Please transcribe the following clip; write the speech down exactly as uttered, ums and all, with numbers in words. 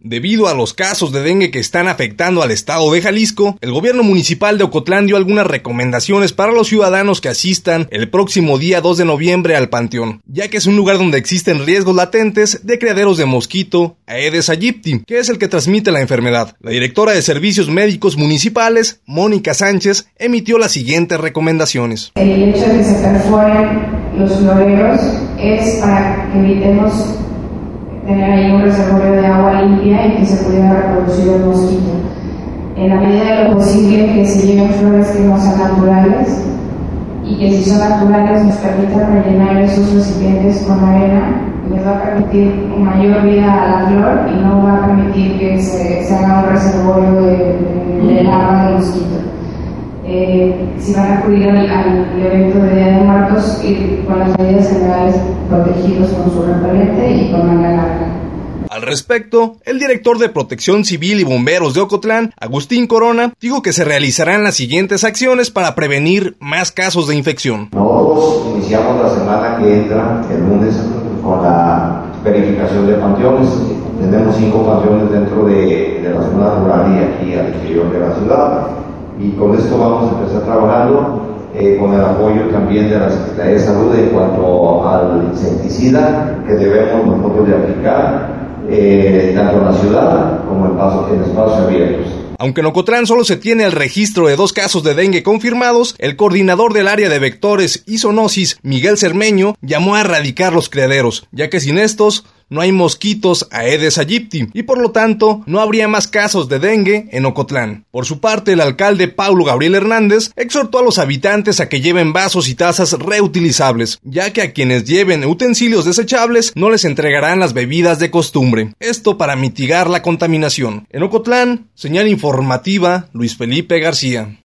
Debido a los casos de dengue que están afectando al estado de Jalisco, el gobierno municipal de Ocotlán dio algunas recomendaciones para los ciudadanos que asistan el próximo día dos de noviembre al Panteón, ya que es un lugar donde existen riesgos latentes de criaderos de mosquito Aedes aegypti, que es el que transmite la enfermedad. La directora de Servicios Médicos Municipales, Mónica Sánchez, emitió las siguientes recomendaciones. El hecho de que se perforen los floreros es para que evitemos tener ahí un reservorio de agua limpia y que se pudiera reproducir el mosquito. En la medida de lo posible que se lleven flores que no sean naturales y que si son naturales nos permitan rellenar esos recipientes con arena, les va a permitir mayor vida a la flor y no va a permitir que se, se haga un reservorio de, de, de larva de mosquito. Eh, si van a acudir al, al evento de Día de Muertos, ir con las medidas generales protegidos con su repelente y con manga larga. Al respecto, el director de Protección Civil y Bomberos de Ocotlán, Agustín Corona, dijo que se realizarán las siguientes acciones para prevenir más casos de infección. Nosotros iniciamos la semana que entra, el lunes, con la verificación de panteones. Tenemos cinco panteones dentro de, de la zona rural y aquí al interior de la ciudad. Y con esto vamos a empezar trabajando eh, con el apoyo también de la Secretaría de Salud en cuanto al insecticida que debemos nosotros de aplicar eh, tanto en la ciudad como en, paso, en espacios abiertos. Aunque en Ocotlán solo se tiene el registro de dos casos de dengue confirmados, el coordinador del área de vectores y zoonosis, Miguel Cermeño, llamó a erradicar los criaderos, ya que sin estos no hay mosquitos Aedes aegypti y por lo tanto no habría más casos de dengue en Ocotlán. Por su parte, el alcalde Paulo Gabriel Hernández exhortó a los habitantes a que lleven vasos y tazas reutilizables, ya que a quienes lleven utensilios desechables no les entregarán las bebidas de costumbre. Esto para mitigar la contaminación. En Ocotlán, señal informativa, Luis Felipe García.